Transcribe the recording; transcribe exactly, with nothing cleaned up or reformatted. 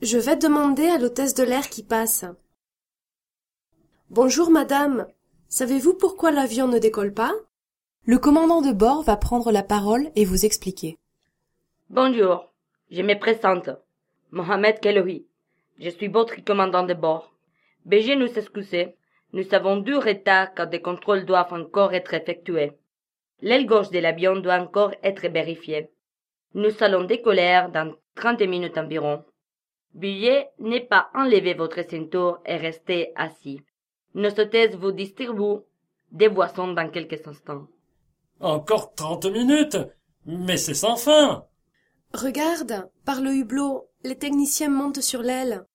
Je vais demander à l'hôtesse de l'air qui passe. Bonjour madame, savez-vous pourquoi l'avion ne décolle pas? Le commandant de bord va prendre la parole et vous expliquer. Bonjour, je me présente. Mohamed Kelohi. Je suis votre commandant de bord. Veuillez nous excuser. Nous avons du retard car des contrôles doivent encore être effectués. L'aile gauche de l'avion doit encore être vérifiée. Nous allons décoller dans trente minutes environ. Veuillez ne pas enlever votre ceinture et rester assis. Nos hôtesses vous distribuent des boissons dans quelques instants. Encore trente minutes? Mais c'est sans fin! Regarde, par le hublot, les techniciens montent sur l'aile.